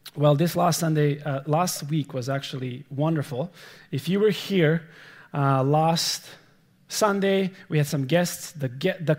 Well, this last week was actually wonderful. If you were here last Sunday, we had some guests. The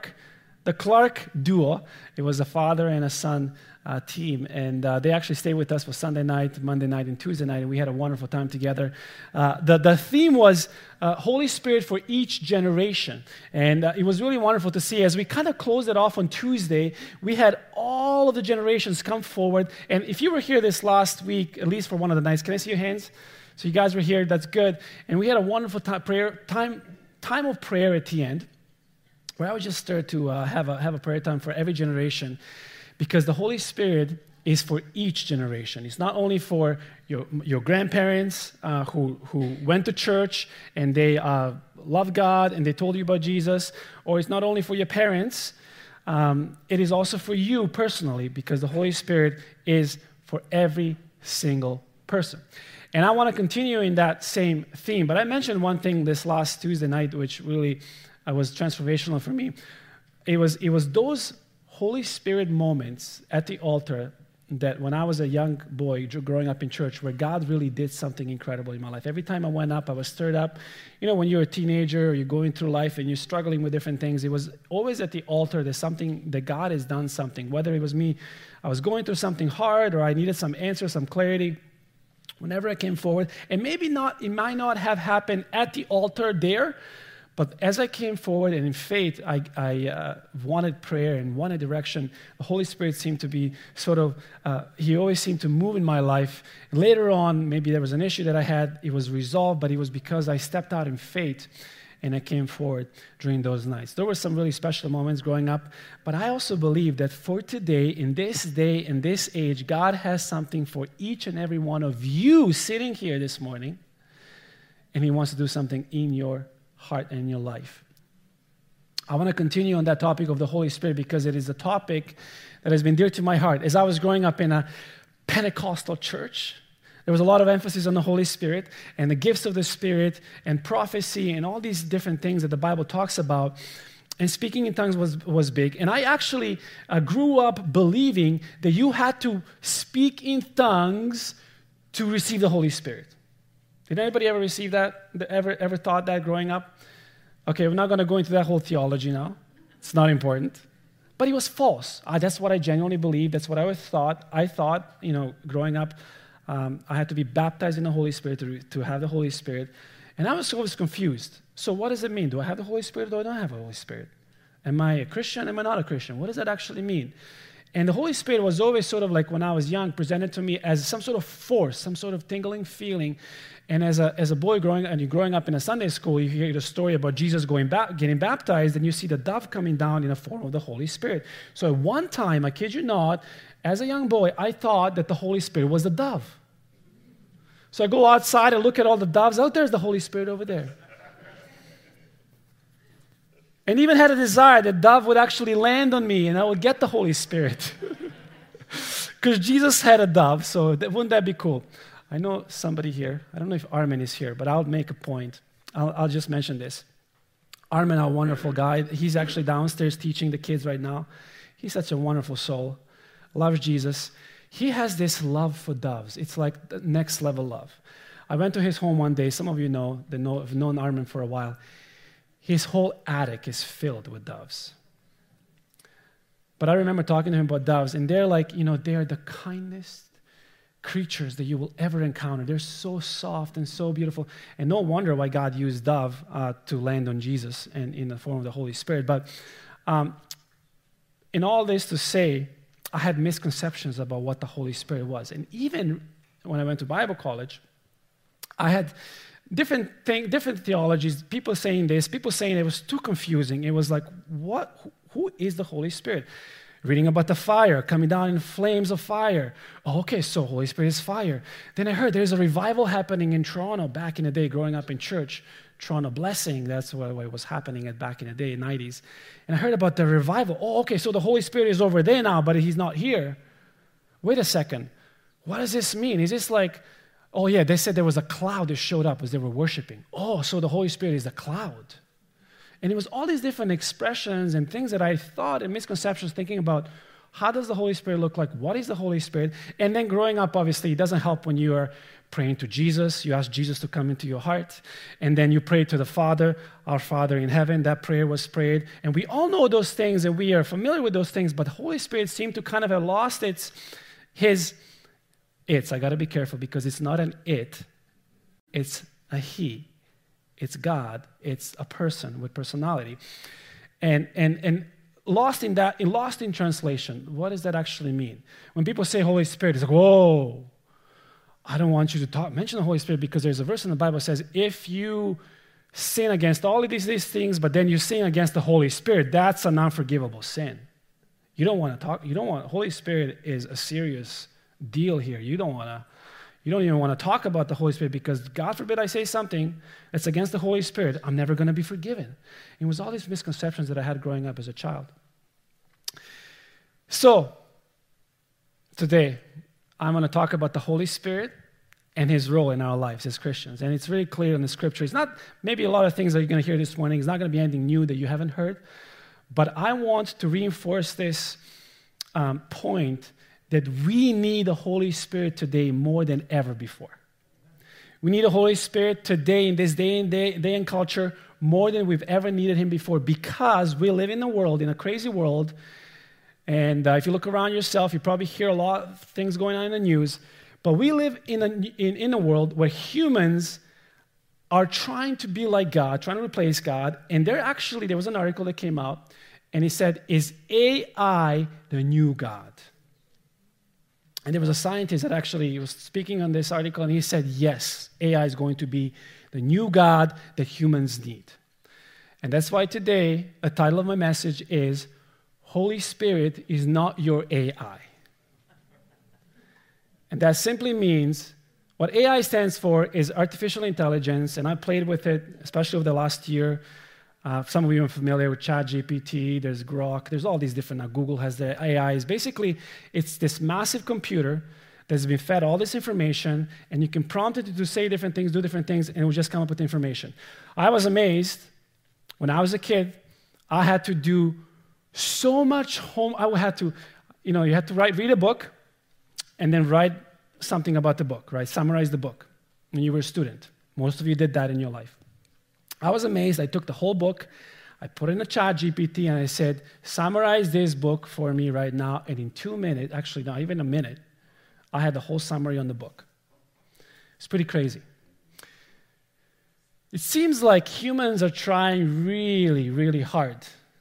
Clark duo. It was a father and a son team, and they actually stayed with us for Sunday night, Monday night, and Tuesday night, and we had a wonderful time together. The theme was Holy Spirit for each generation, and it was really wonderful to see. As we kind of closed it off on Tuesday, we had all of the generations come forward, and if you were here this last week, at least for one of the nights, can I see your hands? So you guys were here, that's good, and we had a wonderful time of prayer at the end, where I was just stirred to have a prayer time for every generation, because the Holy Spirit is for each generation. It's not only for your grandparents who went to church and they love God and they told you about Jesus, or it's not only for your parents. It is also for you personally, because the Holy Spirit is for every single person. And I want to continue in that same theme. But I mentioned one thing this last Tuesday night, which really was transformational for me. It was those Holy Spirit moments at the altar that when I was a young boy growing up in church, where God really did something incredible in my life. Every time I went up, I was stirred up. You know, when you're a teenager or you're going through life and you're struggling with different things, it was always at the altar there's something that God has done something. Whether it was me, I was going through something hard, or I needed some answers, some clarity. Whenever I came forward, and it might not have happened at the altar there, but as I came forward and in faith, I wanted prayer and wanted direction. The Holy Spirit seemed to be he always seemed to move in my life. Later on, maybe there was an issue that I had. It was resolved, but it was because I stepped out in faith and I came forward during those nights. There were some really special moments growing up, but I also believe that for today, in this day, in this age, God has something for each and every one of you sitting here this morning, and He wants to do something in your heart and your life. I want to continue on that topic of the Holy Spirit because it is a topic that has been dear to my heart. As I was growing up in a Pentecostal church, there was a lot of emphasis on the Holy Spirit and the gifts of the Spirit and prophecy and all these different things that the Bible talks about. And speaking in tongues was big. And I actually grew up believing that you had to speak in tongues to receive the Holy Spirit. Did anybody ever receive that? Ever thought that growing up? Okay, we're not going to go into that whole theology now. It's not important. But it was false. That's what I genuinely believed. That's what I always thought. I thought, growing up, I had to be baptized in the Holy Spirit to have the Holy Spirit. And I was always confused. So what does it mean? Do I have the Holy Spirit or do I not have the Holy Spirit? Am I a Christian? Am I not a Christian? What does that actually mean? And the Holy Spirit was always sort of like, when I was young, presented to me as some sort of force, some sort of tingling feeling. And as a boy growing up in a Sunday school, you hear the story about Jesus getting baptized, and you see the dove coming down in the form of the Holy Spirit. So at one time, I kid you not, as a young boy, I thought that the Holy Spirit was the dove. So I go outside and look at all the doves. Oh, there's the Holy Spirit over there. And even had a desire that dove would actually land on me and I would get the Holy Spirit. Because Jesus had a dove, so wouldn't that be cool? I know somebody here. I don't know if Armin is here, but I'll make a point. I'll just mention this. Armin, our wonderful guy, he's actually downstairs teaching the kids right now. He's such a wonderful soul. Loves Jesus. He has this love for doves. It's like the next level love. I went to his home one day. Some of you have known Armin for a while. His whole attic is filled with doves. But I remember talking to him about doves, and they're like, they are the kindest creatures that you will ever encounter. They're so soft and so beautiful. And no wonder why God used dove to land on Jesus and in the form of the Holy Spirit. But in all this to say, I had misconceptions about what the Holy Spirit was. And even when I went to Bible college, I had different theologies, people saying this, people saying it was too confusing. It was like, who is the Holy Spirit? Reading about the fire, coming down in flames of fire. Oh, okay, so Holy Spirit is fire. Then I heard there's a revival happening in Toronto back in the day, growing up in church. Toronto Blessing, that's what was happening back in the day, 90s. And I heard about the revival. Oh, okay, so the Holy Spirit is over there now, but He's not here. Wait a second. What does this mean? Is this like, oh yeah, they said there was a cloud that showed up as they were worshiping. Oh, so the Holy Spirit is the cloud. And it was all these different expressions and things that I thought and misconceptions thinking about How does the Holy Spirit look like? What is the Holy Spirit? And then growing up, obviously, it doesn't help when you are praying to Jesus. You ask Jesus to come into your heart. And then you pray to the Father, our Father in heaven. That prayer was prayed. And we all know those things, and we are familiar with those things. But the Holy Spirit seemed to kind of have lost I got to be careful because it's not an it. It's a he. It's God. It's a person with personality. And lost in translation, what does that actually mean? When people say Holy Spirit, it's like, whoa, I don't want you to mention the Holy Spirit because there's a verse in the Bible that says, if you sin against all of these things, but then you sin against the Holy Spirit, that's an unforgivable sin. Holy Spirit is a serious deal here. You don't even want to talk about the Holy Spirit because God forbid I say something that's against the Holy Spirit, I'm never going to be forgiven. It was all these misconceptions that I had growing up as a child. So, today, I'm going to talk about the Holy Spirit and his role in our lives as Christians. And it's really clear in the scripture. It's not maybe a lot of things that you're going to hear this morning. It's not going to be anything new that you haven't heard. But I want to reinforce this point that we need the Holy Spirit today more than ever before. We need the Holy Spirit today in this day and culture more than we've ever needed him before because we live in a crazy world. And if you look around yourself, you probably hear a lot of things going on in the news. But we live in a world where humans are trying to be like God, trying to replace God. And there was an article that came out, and it said, is AI the new God? And there was a scientist that actually was speaking on this article, and he said, yes, AI is going to be the new God that humans need. And that's why today, the title of my message is, Holy Spirit is not your AI. And that simply means, what AI stands for is artificial intelligence, and I played with it, especially over the last year. Some of you are familiar with ChatGPT, there's Grok, there's all these different, now Google has the AIs. Basically, it's this massive computer that's been fed all this information, and you can prompt it to say different things, do different things, and it will just come up with information. I was amazed, when I was a kid, I had to do so much I had to, you had to read a book, and then write something about the book, right? Summarize the book when you were a student. Most of you did that in your life. I was amazed. I took the whole book, I put it in a ChatGPT, and I said, summarize this book for me right now. And in 2 minutes, actually not even a minute, I had the whole summary on the book. It's pretty crazy. It seems like humans are trying really, really hard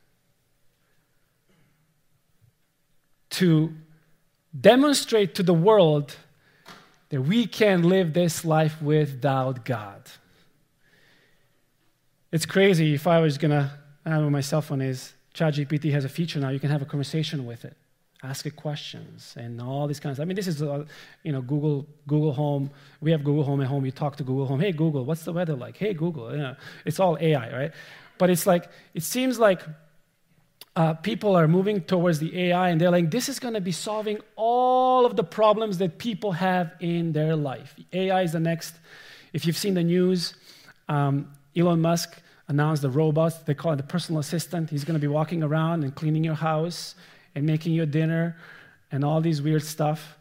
to demonstrate to the world that we can live this life without God. It's crazy. If I was going to, I don't know what my cell phone is, ChatGPT has a feature now, you can have a conversation with it, ask it questions, and all these kinds of, this is, Google Home. We have Google Home at home. You talk to Google Home. Hey, Google, what's the weather like? Hey, Google. It's all AI, right? But it's like, it seems like people are moving towards the AI, and they're like, this is going to be solving all of the problems that people have in their life. AI is the next. If you've seen the news, Elon Musk announced the robots. They call it the personal assistant. He's going to be walking around and cleaning your house and making your dinner and all these weird stuff.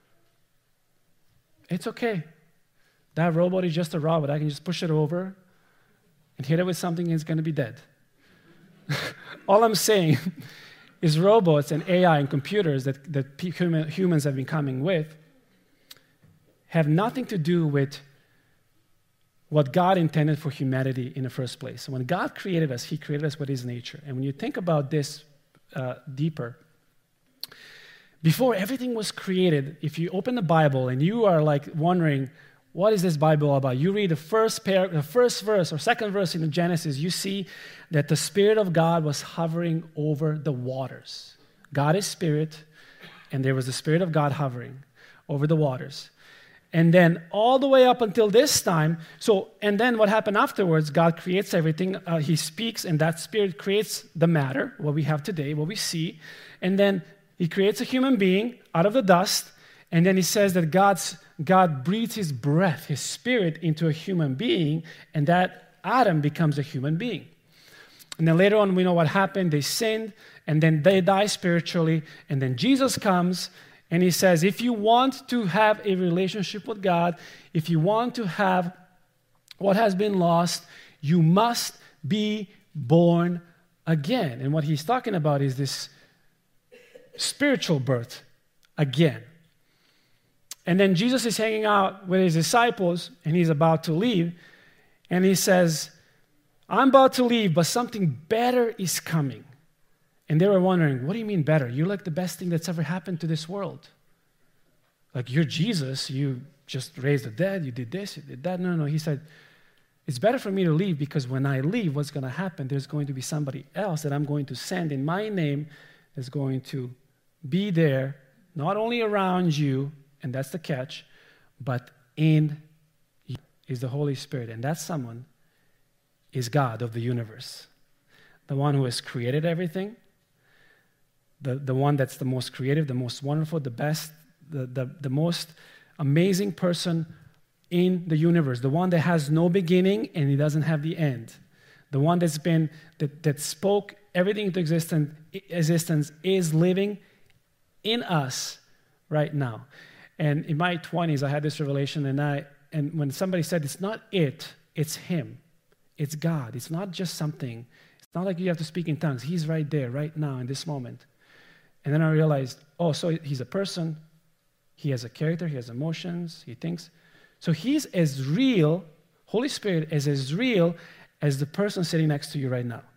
It's okay. That robot is just a robot. I can just push it over and hit it with something, and it's going to be dead. All I'm saying is robots and AI and computers that humans have been coming with have nothing to do with what God intended for humanity in the first place. So when God created us, he created us with his nature. And when you think about this deeper, before everything was created, if you open the Bible and you are like wondering, what is this Bible all about? You read the first verse or second verse in the Genesis, you see that the Spirit of God was hovering over the waters. God is Spirit, and there was the Spirit of God hovering over the waters. And then all the way up until this time, and then what happened afterwards, God creates everything. He speaks, and that Spirit creates the matter, what we have today, what we see. And then he creates a human being out of the dust, and then he says that God breathes his breath, his Spirit, into a human being, and that Adam becomes a human being. And then later on, we know what happened. They sinned, and then they die spiritually. And then Jesus comes, and he says, if you want to have a relationship with God, if you want to have what has been lost, you must be born again. And what he's talking about is this spiritual birth again. And then Jesus is hanging out with his disciples, and he's about to leave. And he says, I'm about to leave, but something better is coming. And they were wondering, what do you mean better? You're like the best thing that's ever happened to this world. Like, you're Jesus. You just raised the dead. You did this, you did that. No. He said, it's better for me to leave, because when I leave, what's going to happen? There's going to be somebody else that I'm going to send in my name that's going to be there, not only around you, and that's the catch, but in you is the Holy Spirit. And that someone is God of the universe, the one who has created everything, the one that's the most creative, the most wonderful, the best, the most amazing person in the universe, the one that has no beginning and he doesn't have the end, the one that spoke everything into existence is living in us right now. And in my 20s, I had this revelation, and when somebody said, it's not it, it's him. It's God. It's not just something. It's not like you have to speak in tongues. He's right there, right now, in this moment. And then I realized, oh, so he's a person. He has a character. He has emotions. He thinks. So he's as real, Holy Spirit is as real as the person sitting next to you right now.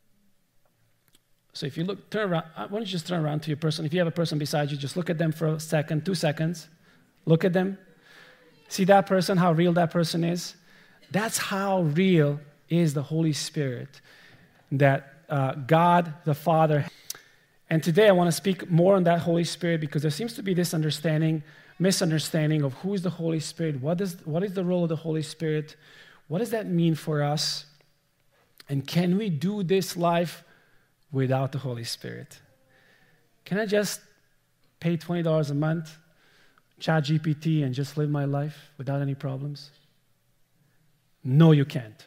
So if you turn around, why don't you just turn around to your person? If you have a person beside you, just look at them for a second, 2 seconds. Look at them. See that person, how real that person is? That's how real is the Holy Spirit that God the Father. And today I want to speak more on that Holy Spirit, because there seems to be this misunderstanding of who is the Holy Spirit, what is the role of the Holy Spirit, what does that mean for us, and can we do this life without the Holy Spirit? Can I just pay $20 a month, ChatGPT, and just live my life without any problems? No, you can't.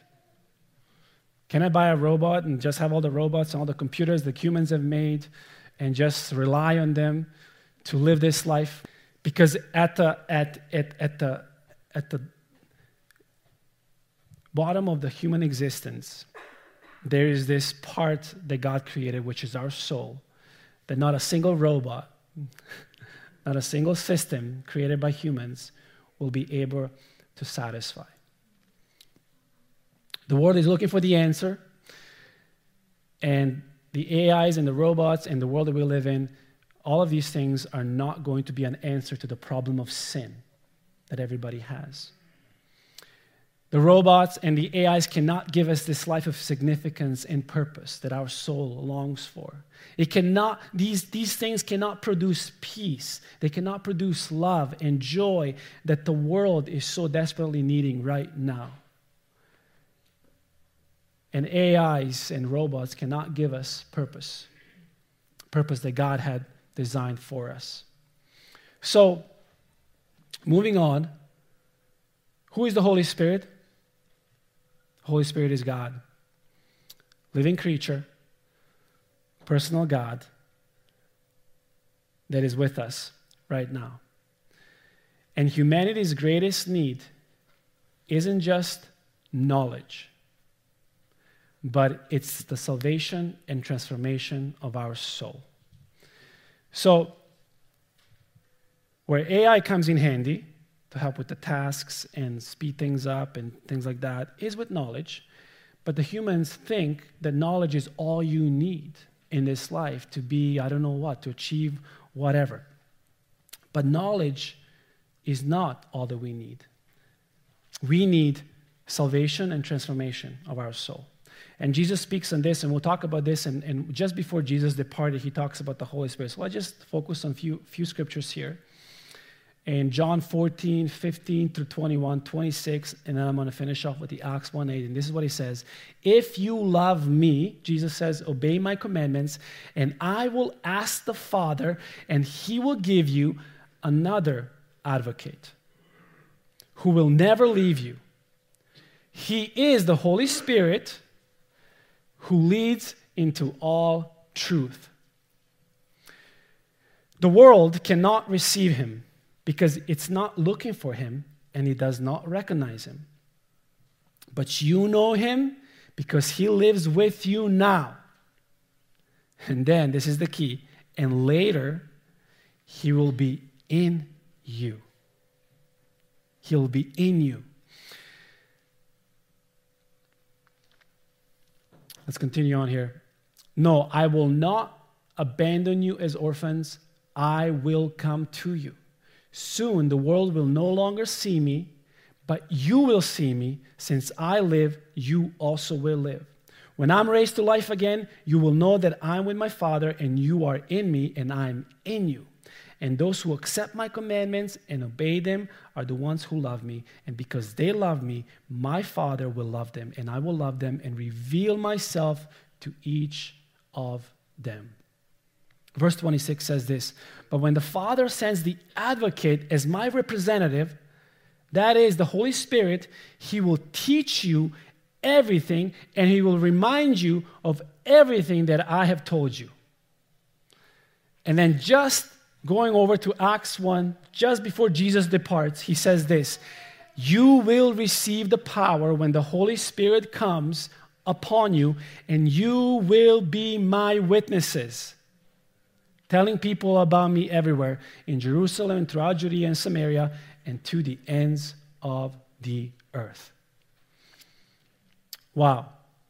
Can I buy a robot and just have all the robots and all the computers that humans have made and just rely on them to live this life? Because at the bottom of the human existence, there is this part that God created, which is our soul, that not a single robot, not a single system created by humans will be able to satisfy. The world is looking for the answer, and the AIs and the robots and the world that we live in, all of these things are not going to be an answer to the problem of sin that everybody has. The robots and the AIs cannot give us this life of significance and purpose that our soul longs for. It cannot, these things cannot produce peace. They cannot produce love and joy that the world is so desperately needing right now. And AIs and robots cannot give us purpose that God had designed for us. So, moving on, who is the Holy Spirit? Holy Spirit is God, living creature, personal God that is with us right now. And humanity's greatest need isn't just knowledge, but it's the salvation and transformation of our soul. So, where AI comes in handy to help with the tasks and speed things up and things like that is with knowledge, but the humans think that knowledge is all you need in this life to be, I don't know what, to achieve whatever. But knowledge is not all that we need. We need salvation and transformation of our soul. And Jesus speaks on this, and we'll talk about this, and just before Jesus departed, he talks about the Holy Spirit. So I'll just focus on a few scriptures here. In John 14, 15 through 21, 26, and then I'm going to finish off with the Acts 1:8, and this is what he says. If you love me, Jesus says, obey my commandments, and I will ask the Father, and he will give you another advocate who will never leave you. He is the Holy Spirit who leads into all truth. The world cannot receive him because it's not looking for him and it does not recognize him. But you know him because he lives with you now. And then, this is the key, and later, he will be in you. He will be in you. Let's continue on here. No, I will not abandon you as orphans. I will come to you. Soon the world will no longer see me, but you will see me. Since I live, you also will live. When I'm raised to life again, you will know that I'm with my Father, and you are in me, and I'm in you. And those who accept my commandments and obey them are the ones who love me. And because they love me, my Father will love them, and I will love them and reveal myself to each of them. Verse 26 says this, but when the Father sends the advocate as my representative, that is the Holy Spirit, he will teach you everything, and he will remind you of everything that I have told you. And then just going over to Acts 1, just before Jesus departs, he says this, you will receive the power when the Holy Spirit comes upon you, and you will be my witnesses, telling people about me everywhere, in Jerusalem, throughout Judea and Samaria, and to the ends of the earth. Wow.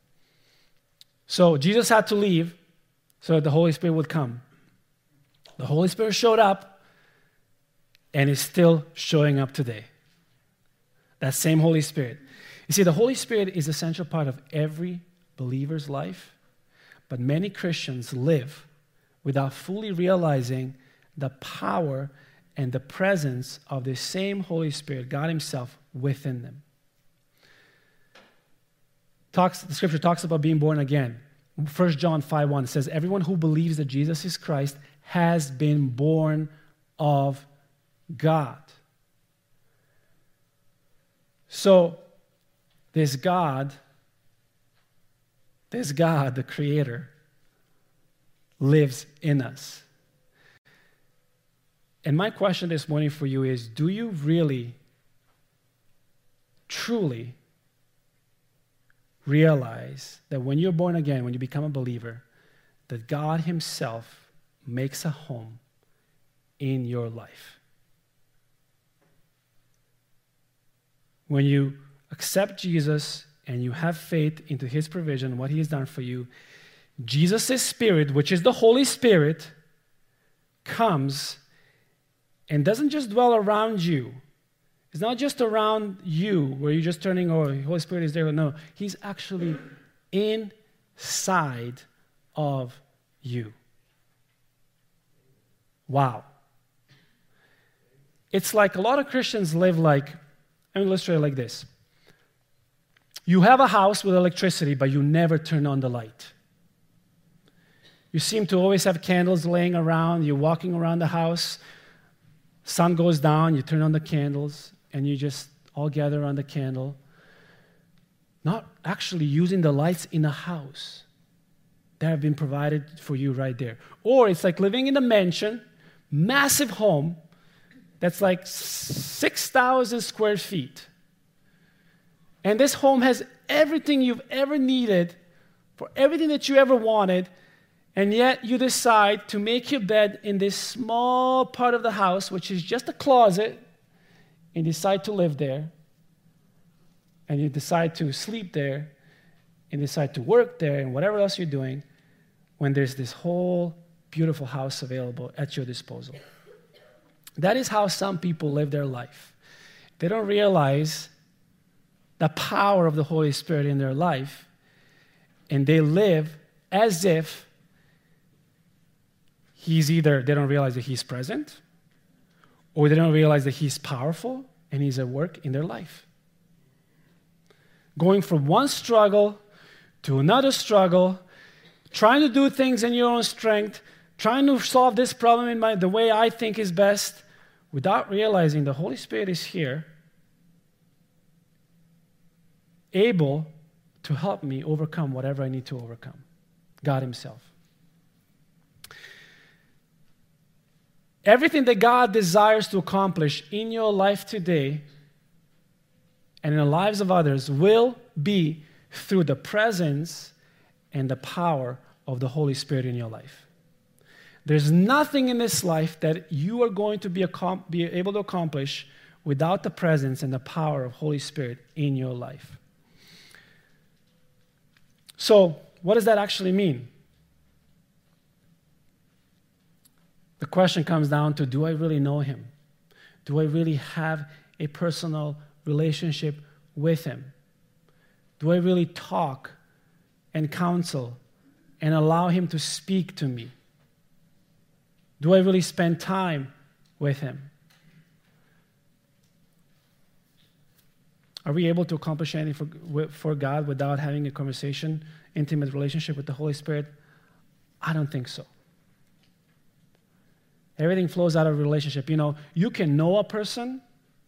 So Jesus had to leave so that the Holy Spirit would come. The Holy Spirit showed up and is still showing up today. That same Holy Spirit. You see, the Holy Spirit is an essential part of every believer's life, but many Christians live without fully realizing the power and the presence of the same Holy Spirit, God himself, within them. The scripture talks about being born again. 1 John 5:1 says, everyone who believes that Jesus is Christ has been born of God. So, this God, the Creator, lives in us. And my question this morning for you is, do you really, truly realize that when you're born again, when you become a believer, that God himself makes a home in your life? When you accept Jesus and you have faith into his provision, what he has done for you, Jesus' Spirit, which is the Holy Spirit, comes and doesn't just dwell around you. It's not just around you where you're just turning, oh, the Holy Spirit is there. No, he's actually inside of you. Wow. It's like a lot of Christians live like, I'm going to illustrate it like this. You have a house with electricity, but you never turn on the light. You seem to always have candles laying around. You're walking around the house. Sun goes down, you turn on the candles, and you just all gather around the candle. Not actually using the lights in the house that have been provided for you right there. Or it's like living in a mansion, massive home, that's like 6,000 square feet. And this home has everything you've ever needed, for everything that you ever wanted, and yet you decide to make your bed in this small part of the house, which is just a closet, and decide to live there, and you decide to sleep there, and decide to work there, and whatever else you're doing, when there's this whole beautiful house available at your disposal. That is how some people live their life. They don't realize the power of the Holy Spirit in their life, and they live as if they don't realize that he's present, or they don't realize that he's powerful and he's at work in their life. Going from one struggle to another struggle, trying to do things in your own strength, trying to solve this problem in the way I think is best, without realizing the Holy Spirit is here, able to help me overcome whatever I need to overcome. God himself. Everything that God desires to accomplish in your life today and in the lives of others will be through the presence and the power of the Holy Spirit in your life. There's nothing in this life that you are going to be able to accomplish without the presence and the power of Holy Spirit in your life. So, what does that actually mean? The question comes down to, do I really know him? Do I really have a personal relationship with him? Do I really talk and counsel and allow him to speak to me? Do I really spend time with him? Are we able to accomplish anything for God without having a conversation, intimate relationship with the Holy Spirit? I don't think so. Everything flows out of a relationship. You know, you can know a person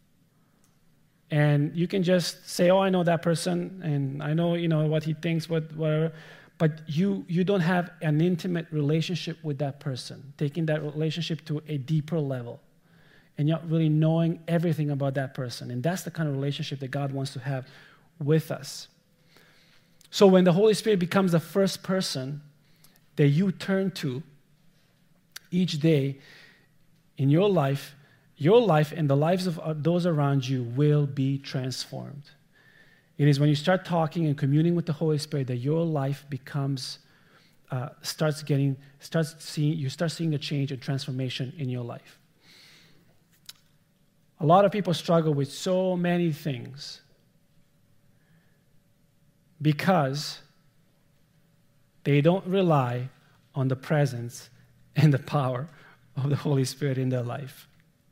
and you can just say, oh, I know that person and I know, what he thinks, whatever. But you don't have an intimate relationship with that person, taking that relationship to a deeper level. And you're not really knowing everything about that person. And that's the kind of relationship that God wants to have with us. So when the Holy Spirit becomes the first person that you turn to each day in your life and the lives of those around you will be transformed. It is when you start talking and communing with the Holy Spirit that your life becomes, you start seeing a change and transformation in your life. A lot of people struggle with so many things because they don't rely on the presence and the power of the Holy Spirit in their life.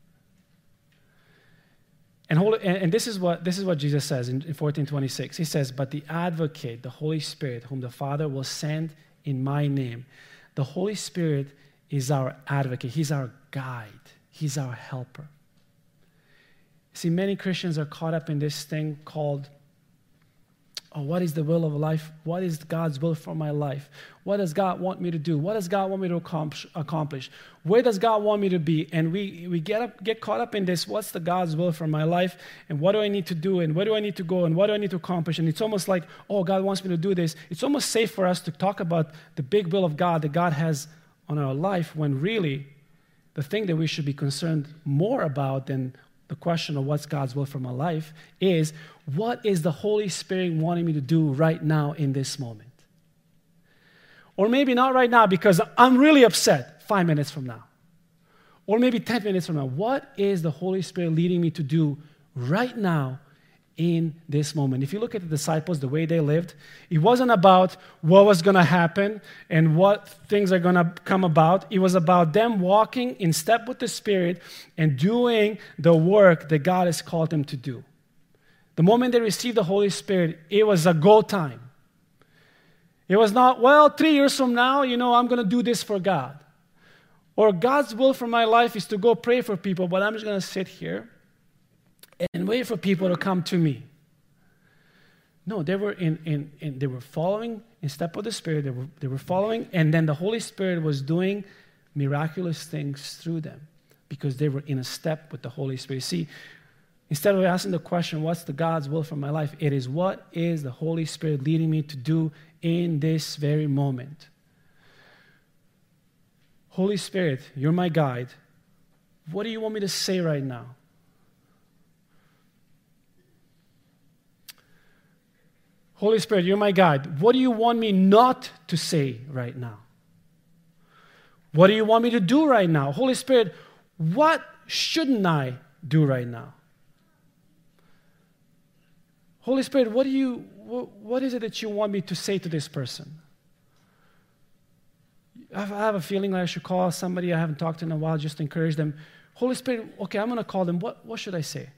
And this is what Jesus says in 14:26. He says, "But the Advocate, the Holy Spirit, whom the Father will send in my name." The Holy Spirit is our advocate. He's our guide. He's our helper. See, many Christians are caught up in this thing called, oh, what is the will of life? What is God's will for my life? What does God want me to do? What does God want me to accomplish? Where does God want me to be? And we get caught up in this, what's the God's will for my life? And what do I need to do? And where do I need to go? And what do I need to accomplish? And it's almost like, oh, God wants me to do this. It's almost safe for us to talk about the big will of God that God has on our life, when really the thing that we should be concerned more about than the question of what's God's will for my life is, what is the Holy Spirit wanting me to do right now in this moment? Or maybe not right now because I'm really upset 5 minutes from now. Or maybe 10 minutes from now. What is the Holy Spirit leading me to do right now in this moment? If you look at the disciples, the way they lived, it wasn't about what was going to happen and what things are going to come about. It was about them walking in step with the Spirit and doing the work that God has called them to do. The moment they received the Holy Spirit, it was a go time. It was not, well, 3 years from now, I'm going to do this for God. Or God's will for my life is to go pray for people, but I'm just going to sit here and wait for people to come to me. No, they were they were following in step with the Spirit. They were following, and then the Holy Spirit was doing miraculous things through them because they were in a step with the Holy Spirit. See, instead of asking the question, what's the God's will for my life? It is, what is the Holy Spirit leading me to do in this very moment? Holy Spirit, you're my guide. What do you want me to say right now? Holy Spirit, you're my guide. What do you want me not to say right now? What do you want me to do right now? Holy Spirit, what shouldn't I do right now? Holy Spirit, what is it that you want me to say to this person? I have a feeling that I should call somebody I haven't talked to in a while just to encourage them. Holy Spirit, okay, I'm going to call them. What should I say?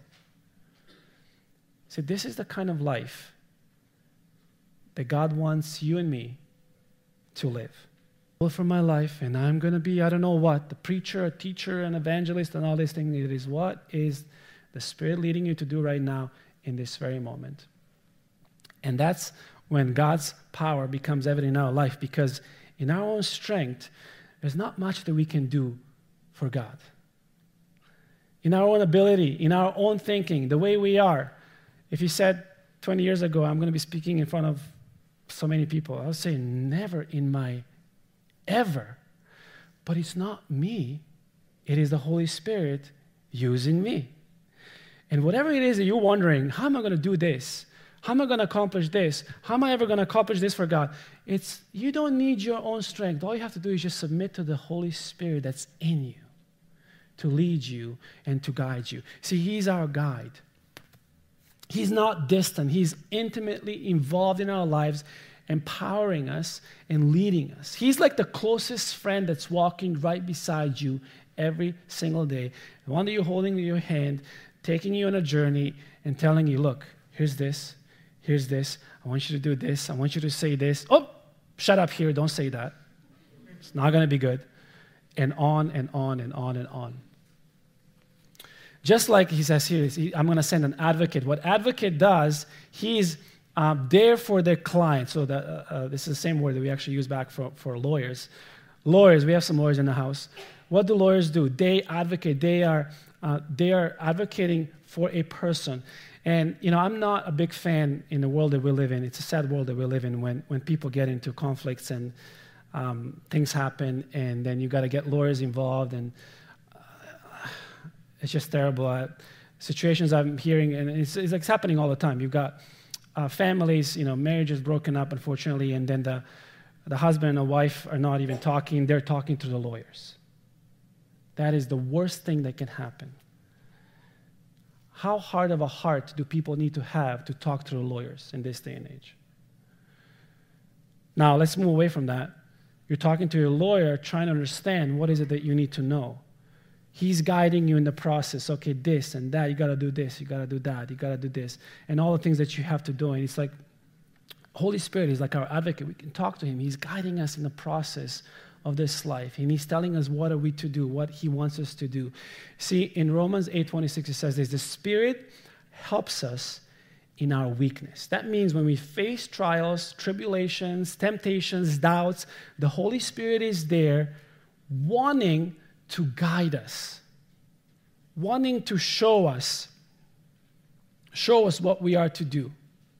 Say, this is the kind of life that God wants you and me to live. For my life, and I'm going to be, I don't know what, the preacher, a teacher, an evangelist, and all these things. It is, what is the Spirit leading you to do right now in this very moment? And that's when God's power becomes evident in our life, because in our own strength, there's not much that we can do for God. In our own ability, in our own thinking, the way we are. If you said 20 years ago, I'm going to be speaking in front of so many people, I would say never in my ever. But it's not me. It is the Holy Spirit using me. And whatever it is that you're wondering, how am I going to do this? How am I going to accomplish this? How am I ever going to accomplish this for God? You don't need your own strength. All you have to do is just submit to the Holy Spirit that's in you to lead you and to guide you. See, He's our guide. He's not distant. He's intimately involved in our lives, empowering us and leading us. He's like the closest friend that's walking right beside you every single day. The one that you're holding in your hand, taking you on a journey and telling you, look, here's this. I want you to do this. I want you to say this. Oh, shut up here. Don't say that. It's not going to be good. And on and on and on and on. Just like he says here, I'm going to send an advocate. What advocate does, he's there for their client. So this is the same word that we actually use back for lawyers. Lawyers, we have some lawyers in the house. What do lawyers do? They advocate. They are advocating for a person. And, I'm not a big fan in the world that we live in. It's a sad world that we live in when people get into conflicts and things happen, and then you got to get lawyers involved, and it's just terrible. Situations I'm hearing, and it's happening all the time. You've got families, marriages broken up, unfortunately, and then the husband and the wife are not even talking. They're talking to the lawyers. That is the worst thing that can happen. How hard of a heart do people need to have to talk to the lawyers in this day and age? Now, let's move away from that. You're talking to your lawyer, trying to understand what is it that you need to know. He's guiding you in the process. Okay, this and that, you got to do this, you got to do that, you got to do this, and all the things that you have to do. And it's like Holy Spirit is like our advocate. We can talk to Him. He's guiding us in the process of this life, and He's telling us what are we to do, what He wants us to do. See, in Romans 8:26, it says this: the Spirit helps us in our weakness. That means when we face trials, tribulations, temptations, doubts, the Holy Spirit is there wanting to guide us, wanting to show us what we are to do.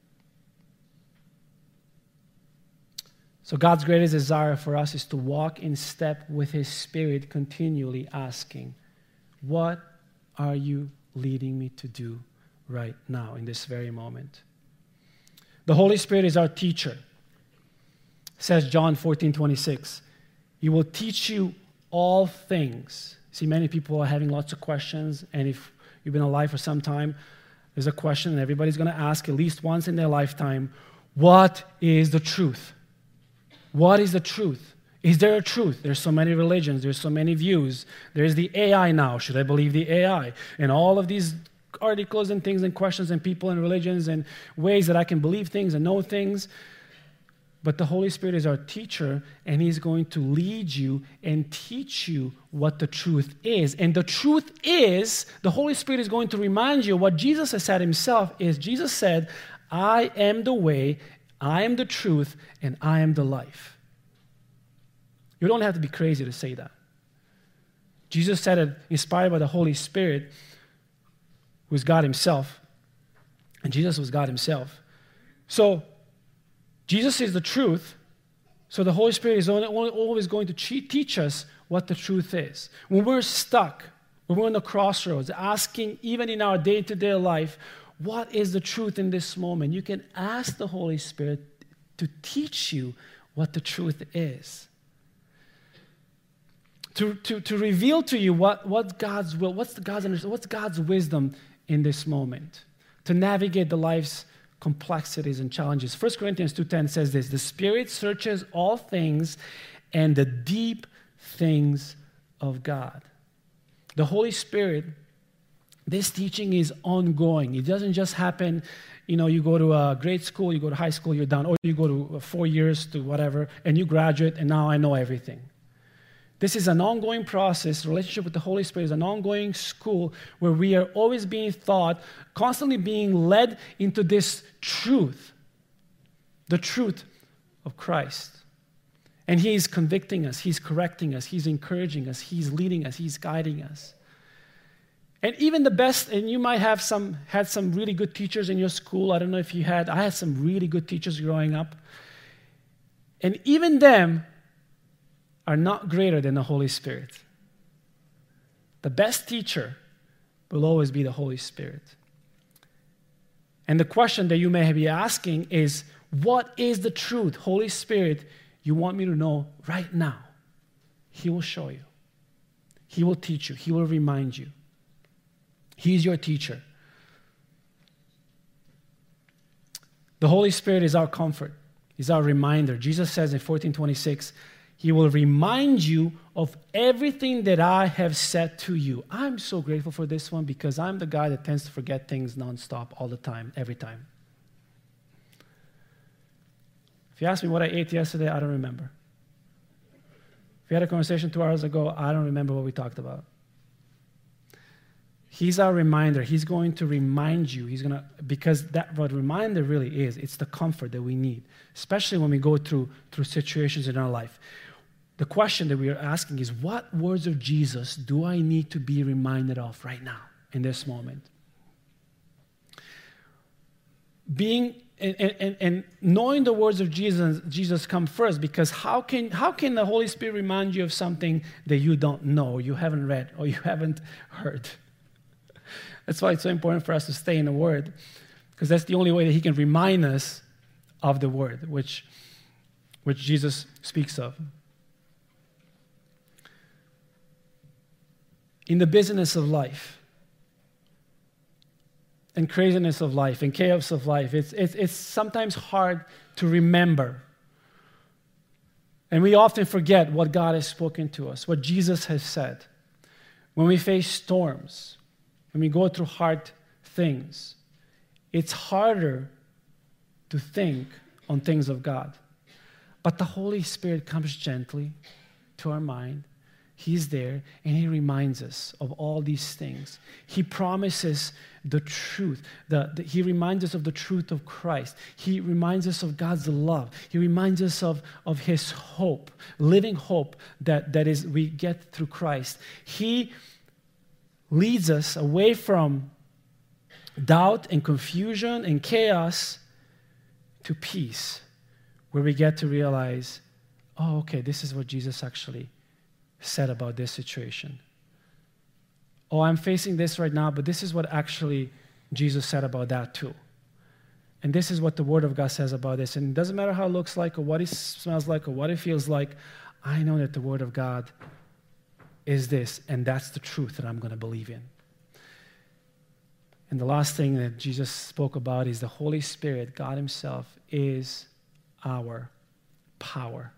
So God's greatest desire for us is to walk in step with His Spirit, continually asking, what are you leading me to do right now in this very moment? The Holy Spirit is our teacher. Says John 14:26. He will teach you all things. See, many people are having lots of questions, and if you've been alive for some time, there's a question that everybody's going to ask at least once in their lifetime: what is the truth? What is the truth? Is there a truth? There's so many religions. There's so many views. There's the AI now. Should I believe the AI? And all of these articles and things and questions and people and religions and ways that I can believe things and know things. But the Holy Spirit is our teacher, and He's going to lead you and teach you what the truth is. And the truth is, the Holy Spirit is going to remind you what Jesus has said Himself is. Jesus said, I am the way, I am the truth, and I am the life. You don't have to be crazy to say that. Jesus said it inspired by the Holy Spirit, who is God Himself. And Jesus was God Himself. So, Jesus is the truth, so the Holy Spirit is always going to teach us what the truth is. When we're stuck, when we're on the crossroads, asking even in our day-to-day life, what is the truth in this moment? You can ask the Holy Spirit to teach you what the truth is. To reveal to you what God's will, what's God's wisdom in this moment. To navigate the life's complexities and challenges. 1 Corinthians 2:10 says this: the Spirit searches all things and the deep things of God. The Holy Spirit, this teaching is ongoing. It doesn't just happen, you go to a grade school, you go to high school, you're done, or you go to 4 years to whatever, and you graduate, and now I know everything. This is an ongoing process. Relationship with the Holy Spirit is an ongoing school where we are always being taught, constantly being led into this truth. the truth of Christ. And He is convicting us, He's correcting us, He's encouraging us, He's leading us, He's guiding us. And even the best, and you might have had some really good teachers in your school. I don't know if you had. I had some really good teachers growing up. And even them are not greater than the Holy Spirit. The best teacher will always be the Holy Spirit. And the question that you may be asking is, what is the truth, Holy Spirit, you want me to know right now? He will show you. He will teach you. He will remind you. He's your teacher. The Holy Spirit is our comfort. He's our reminder. Jesus says in 14:26, He will remind you of everything that I have said to you. I'm so grateful for this one because I'm the guy that tends to forget things nonstop all the time, every time. If you ask me what I ate yesterday, I don't remember. If we had a conversation 2 hours ago, I don't remember what we talked about. He's our reminder. He's going to remind you. Because that what reminder really is, it's the comfort that we need, especially when we go through situations in our life. The question that we are asking is, what words of Jesus do I need to be reminded of right now, in this moment? And knowing the words of Jesus come first, because how can the Holy Spirit remind you of something that you don't know, you haven't read, or you haven't heard? That's why it's so important for us to stay in the Word, because that's the only way that He can remind us of the Word, which Jesus speaks of. In the busyness of life, and craziness of life, and chaos of life, it's sometimes hard to remember. And we often forget what God has spoken to us, what Jesus has said. When we face storms, when we go through hard things, it's harder to think on things of God. But the Holy Spirit comes gently to our mind. He's there, and He reminds us of all these things. He promises the truth. He reminds us of the truth of Christ. He reminds us of God's love. He reminds us of His hope, living hope that is we get through Christ. He leads us away from doubt and confusion and chaos to peace, where we get to realize, oh, okay, this is what Jesus actually said about this situation. Oh, I'm facing this right now, but this is what actually Jesus said about that too. And this is what the Word of God says about this. And it doesn't matter how it looks like or what it smells like or what it feels like. I know that the Word of God is this, and that's the truth that I'm going to believe in. And the last thing that Jesus spoke about is the Holy Spirit, God Himself, is our power.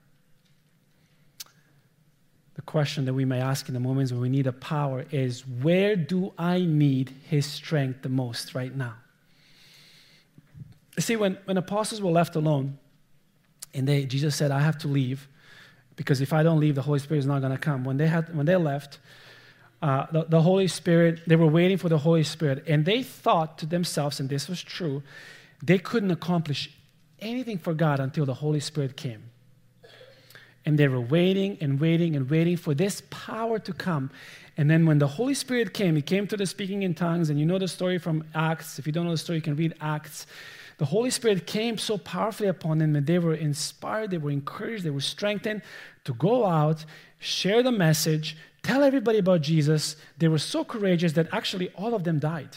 The question that we may ask in the moments when we need a power is, where do I need His strength the most right now? You see, when apostles were left alone, and Jesus said, I have to leave, because if I don't leave, the Holy Spirit is not going to come. When they left, the Holy Spirit, they were waiting for the Holy Spirit, and they thought to themselves, and this was true, they couldn't accomplish anything for God until the Holy Spirit came. And they were waiting and waiting and waiting for this power to come. And then when the Holy Spirit came, He came to the speaking in tongues. And you know the story from Acts. If you don't know the story, you can read Acts. The Holy Spirit came so powerfully upon them that they were inspired, they were encouraged, they were strengthened to go out, share the message, tell everybody about Jesus. They were so courageous that actually all of them died.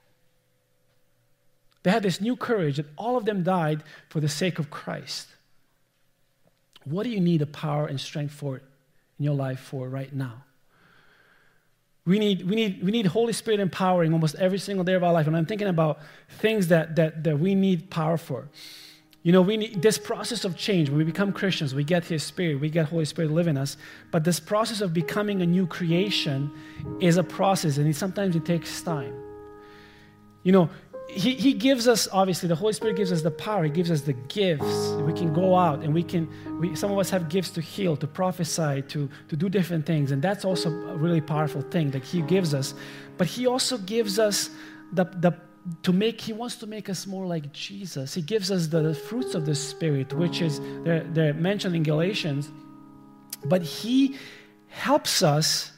They had this new courage that all of them died for the sake of Christ. What do you need the power and strength for in your life for right now? We need Holy Spirit empowering almost every single day of our life. And I'm thinking about things that we need power for. You know, we need this process of change. When we become Christians, we get His Spirit, we get Holy Spirit live in us. But this process of becoming a new creation is a process, and sometimes it takes time. You know, He gives us, obviously, the Holy Spirit gives us the power. He gives us the gifts. We can go out and some of us have gifts to heal, to prophesy, to do different things. And that's also a really powerful thing that He gives us. But He also gives us the He wants to make us more like Jesus. He gives us the fruits of the Spirit, which is they're mentioned in Galatians. But He helps us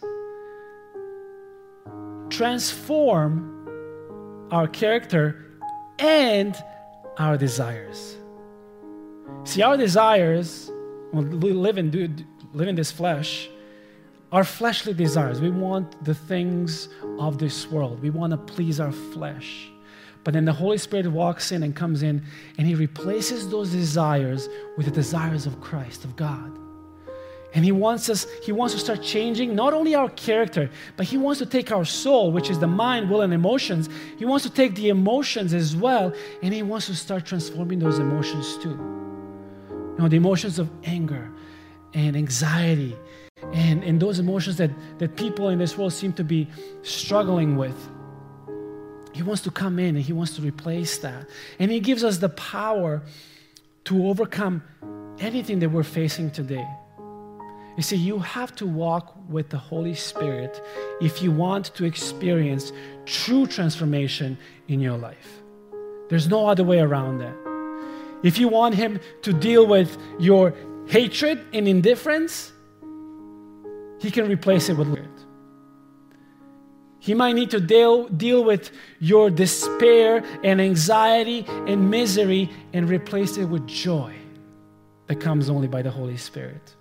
transform our character and our desires. See, our desires, when we live in this flesh, our fleshly desires, we want the things of this world. We want to please our flesh. But then the Holy Spirit walks in and comes in, and He replaces those desires with the desires of Christ, of God. And He wants to start changing not only our character, but He wants to take our soul, which is the mind, will, and emotions. He wants to take the emotions as well, and He wants to start transforming those emotions too. You know, the emotions of anger and anxiety and those emotions that people in this world seem to be struggling with. He wants to come in and He wants to replace that. And He gives us the power to overcome anything that we're facing today. You see, you have to walk with the Holy Spirit if you want to experience true transformation in your life. There's no other way around that. If you want Him to deal with your hatred and indifference, He can replace it with Spirit. He might need to deal with your despair and anxiety and misery and replace it with joy that comes only by the Holy Spirit.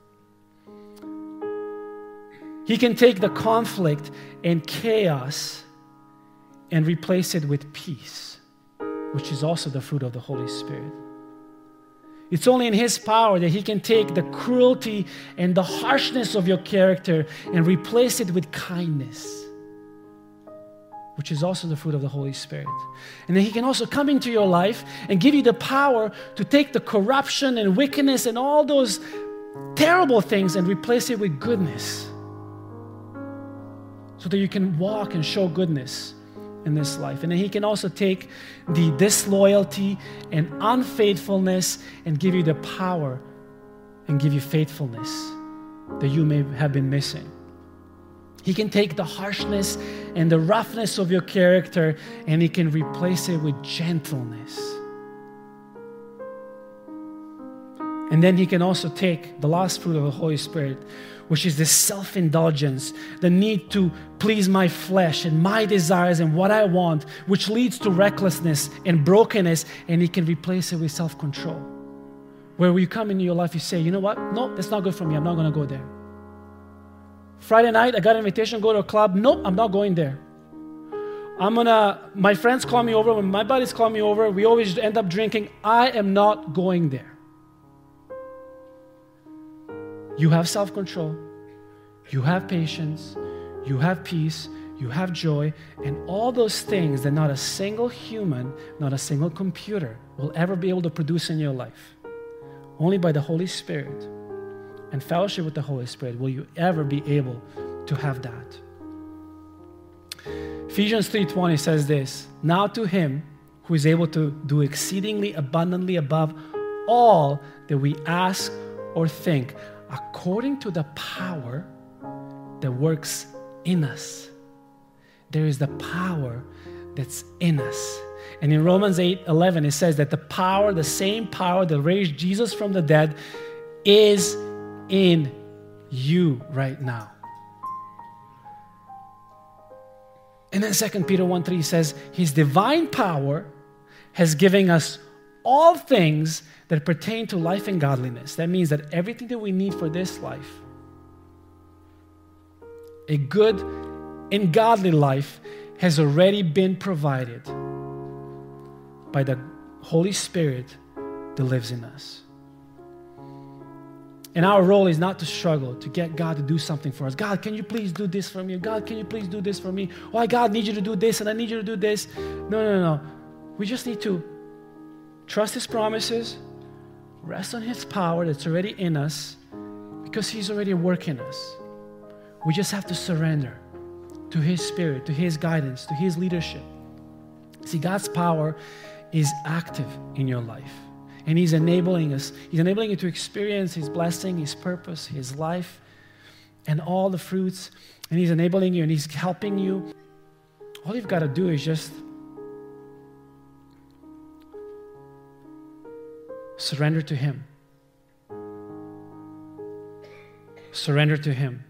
He can take the conflict and chaos and replace it with peace, which is also the fruit of the Holy Spirit. It's only in His power that He can take the cruelty and the harshness of your character and replace it with kindness, which is also the fruit of the Holy Spirit. And then He can also come into your life and give you the power to take the corruption and wickedness and all those terrible things and replace it with goodness, so that you can walk and show goodness in this life. And then He can also take the disloyalty and unfaithfulness and give you the power and give you faithfulness that you may have been missing. He can take the harshness and the roughness of your character and He can replace it with gentleness. And then He can also take the last fruit of the Holy Spirit, which is the self-indulgence, the need to please my flesh and my desires and what I want, which leads to recklessness and brokenness, and He can replace it with self-control. Where you come into your life, you say, you know what? No, that's not good for me. I'm not going to go there. Friday night, I got an invitation to go to a club. Nope, I'm not going there. My friends call me over. When my buddies call me over, we always end up drinking. I am not going there. You have self-control, you have patience, you have peace, you have joy, and all those things that not a single human, not a single computer will ever be able to produce in your life. Only by the Holy Spirit and fellowship with the Holy Spirit will you ever be able to have that. Ephesians 3:20 says this, "Now to Him who is able to do exceedingly abundantly above all that we ask or think, according to the power that works in us." There is the power that's in us. And in Romans 8:11, it says that the same power that raised Jesus from the dead is in you right now. And then 2 Peter 1:3 says, His divine power has given us all things that pertain to life and godliness. That means that everything that we need for this life, a good and godly life, has already been provided by the Holy Spirit that lives in us. And our role is not to struggle to get God to do something for us. God, can you please do this for me? God, can you please do this for me? Oh, God, I need you to do this and I need you to do this. No. We just need to trust His promises, rest on His power that's already in us, because He's already working us. We just have to surrender to His Spirit, to His guidance, to His leadership. See, God's power is active in your life. And He's enabling us. He's enabling you to experience His blessing, His purpose, His life, and all the fruits. And He's enabling you and He's helping you. All you've got to do is just Surrender to Him. Surrender to Him.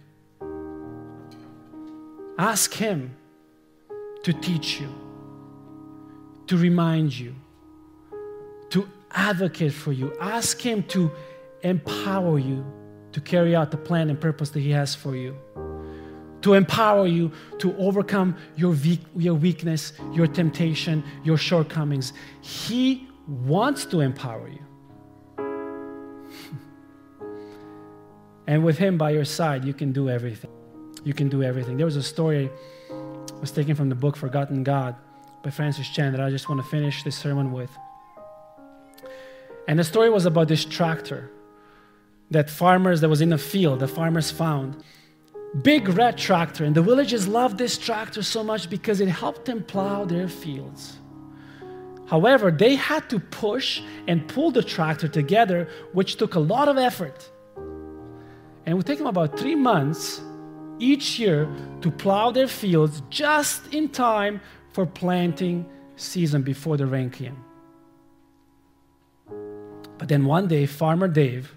Ask Him to teach you, to remind you, to advocate for you. Ask Him to empower you to carry out the plan and purpose that He has for you, to empower you to overcome your weakness, your temptation, your shortcomings. He wants to empower you. And with Him by your side, you can do everything. You can do everything. There was a story I was taken from the book Forgotten God by Francis Chan that I just want to finish this sermon with. And the story was about this tractor that was in a field, the farmers found. Big red tractor, and the villagers loved this tractor so much because it helped them plow their fields. However, they had to push and pull the tractor together, which took a lot of effort. And it would take them about 3 months each year to plow their fields just in time for planting season before the rain came. But then one day, Farmer Dave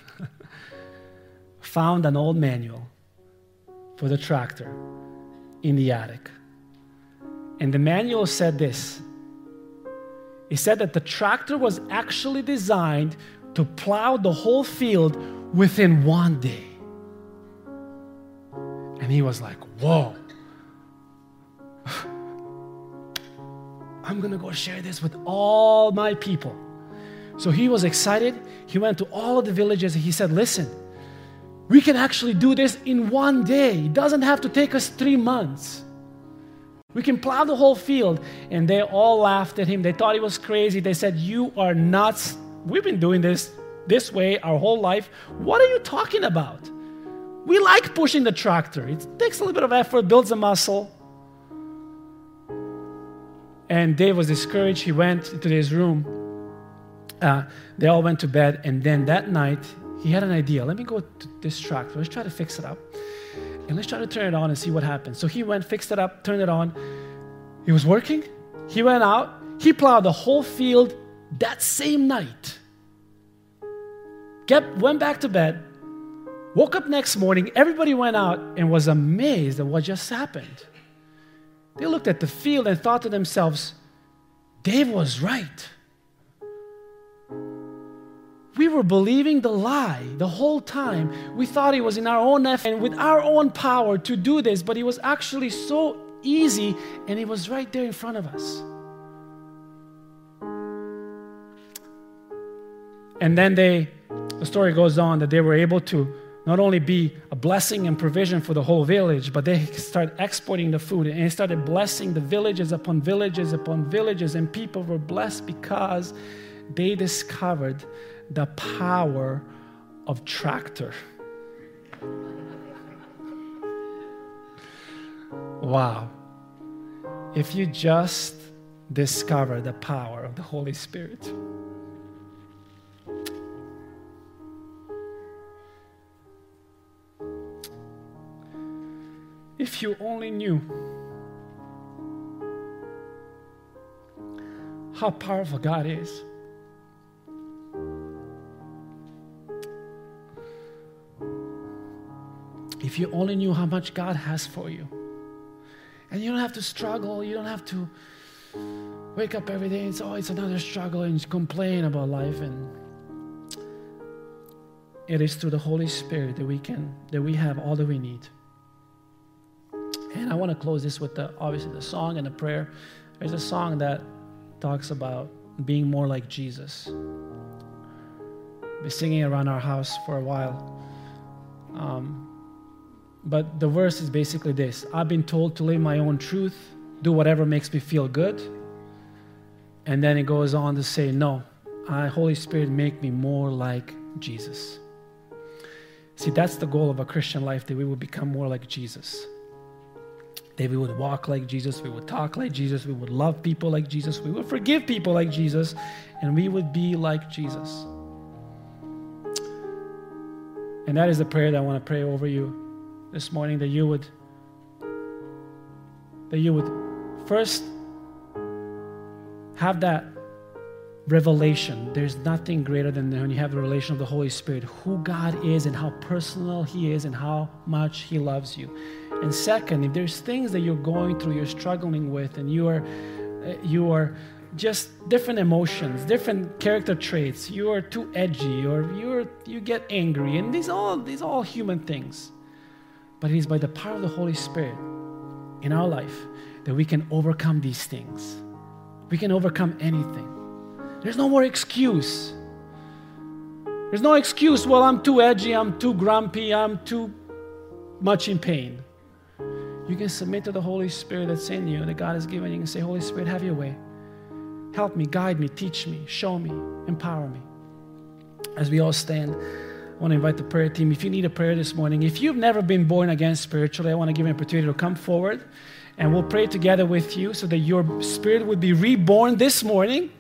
found an old manual for the tractor in the attic. And the manual said this. It said that the tractor was actually designed to plow the whole field within 1 day. And he was like, whoa. I'm going to go share this with all my people. So he was excited. He went to all of the villages and he said, listen, we can actually do this in 1 day. It doesn't have to take us 3 months. We can plow the whole field. And they all laughed at him. They thought he was crazy. They said, you are nuts. We've been doing this way our whole life. What are you talking about? We like pushing the tractor. It takes a little bit of effort, builds a muscle. And Dave was discouraged. He went into his room. They all went to bed. And then that night, he had an idea. Let me go to this tractor. Let's try to fix it up. And let's try to turn it on and see what happens. So he went, fixed it up, turned it on. It was working. He went out. He plowed the whole field that same night. Went back to bed. Woke up next morning. Everybody went out and was amazed at what just happened. They looked at the field and thought to themselves, Dave was right. We were believing the lie the whole time. We thought it was in our own effort and with our own power to do this, but it was actually so easy and it was right there in front of us. And then the story goes on that they were able to not only be a blessing and provision for the whole village, but they started exporting the food and it started blessing the villages upon villages upon villages, and people were blessed because they discovered the power of tractor. Wow. If you just discover the power of the Holy Spirit. If you only knew how powerful God is. If you only knew how much God has for you. And you don't have to struggle. You don't have to wake up every day and say, oh, it's another struggle, and complain about life. And it is through the Holy Spirit that we have all that we need. And I want to close this with obviously the song and the prayer. There's a song that talks about being more like Jesus. Been singing around our house for a while. But the verse is basically this. I've been told to live my own truth, do whatever makes me feel good. And then it goes on to say, no, Holy Spirit, make me more like Jesus. See, that's the goal of a Christian life, that we would become more like Jesus. That we would walk like Jesus, we would talk like Jesus, we would love people like Jesus, we would forgive people like Jesus, and we would be like Jesus. And that is the prayer that I want to pray over you this morning, that you would first have that revelation. There's nothing greater than when you have a relation of the Holy Spirit, who God is and how personal He is and how much He loves you. And second, if there's things that you're going through, you're struggling with, and you are just different emotions, different character traits, you are too edgy, or you get angry, and these are all human things. But it is by the power of the Holy Spirit in our life that we can overcome these things. We can overcome anything. There's no more excuse. There's no excuse, well, I'm too edgy, I'm too grumpy, I'm too much in pain. You can submit to the Holy Spirit that's in you, that God has given you, and say, Holy Spirit, have your way. Help me, guide me, teach me, show me, empower me. As we all stand, I want to invite the prayer team. If you need a prayer this morning, if you've never been born again spiritually, I want to give you an opportunity to come forward, and we'll pray together with you so that your spirit would be reborn this morning.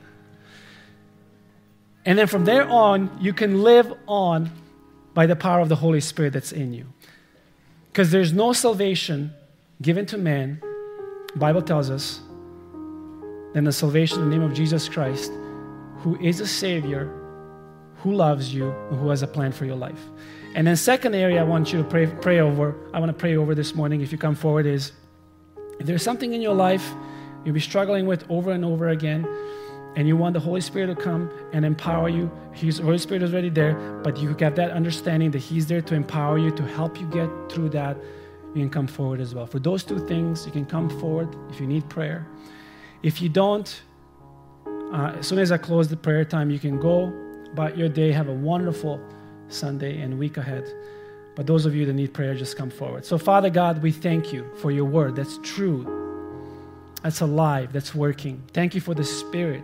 And then from there on, you can live on by the power of the Holy Spirit that's in you. Because there's no salvation given to man, the Bible tells us, than the salvation in the name of Jesus Christ, who is a Savior, who loves you, and who has a plan for your life. And then second area I want you to pray over, I want to pray over this morning, if you come forward, is if there's something in your life you'll be struggling with over and over again, and you want the Holy Spirit to come and empower you, the Holy Spirit is already there, but you have that understanding that He's there to empower you, to help you get through that, you can come forward as well. For those two things, you can come forward if you need prayer. If you don't, as soon as I close the prayer time, you can go about your day, have a wonderful Sunday and week ahead. But those of you that need prayer, just come forward. So Father God, we thank you for your word that's true, that's alive, that's working. Thank you for the Spirit,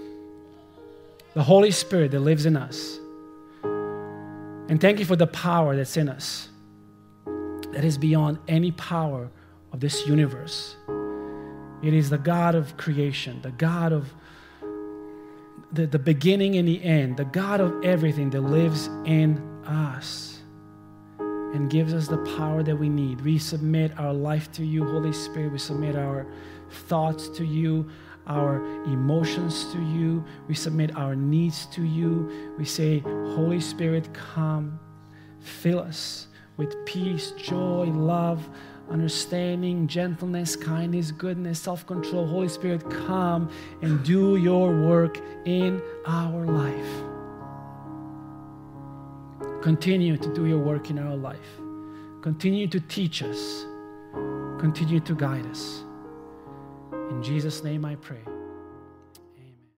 the Holy Spirit that lives in us. And thank you for the power that's in us, that is beyond any power of this universe. It is the God of creation, the God of the beginning and the end, the God of everything that lives in us and gives us the power that we need. We submit our life to you, Holy Spirit. We submit our thoughts to you, our emotions to you. We submit our needs to you. We say, Holy Spirit, come, fill us with peace, joy, love, understanding, gentleness, kindness, goodness, self-control. Holy Spirit, come and do your work in our life. Continue to do your work in our life. Continue to teach us. Continue to guide us. In Jesus' name I pray.